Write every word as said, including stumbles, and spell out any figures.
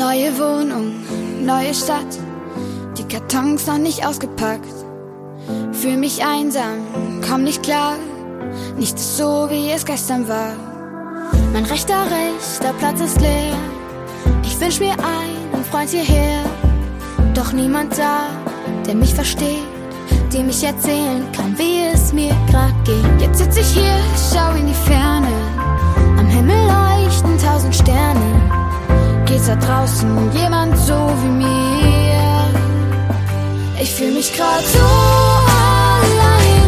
Neue Wohnung, neue Stadt, die Kartons noch nicht ausgepackt. Fühl mich einsam, komm nicht klar, nichts ist so, wie es gestern war. Mein rechter, rechter Platz ist leer, ich wünsch mir einen Freund hierher. Doch niemand da, der mich versteht, dem ich erzählen kann, wie es mir grad geht. Jetzt sitz ich hier, schau in die Ferne, am Himmel leuchten tausend Sterne. Geht's da draußen jemand so wie mir? Ich fühl mich grad so allein.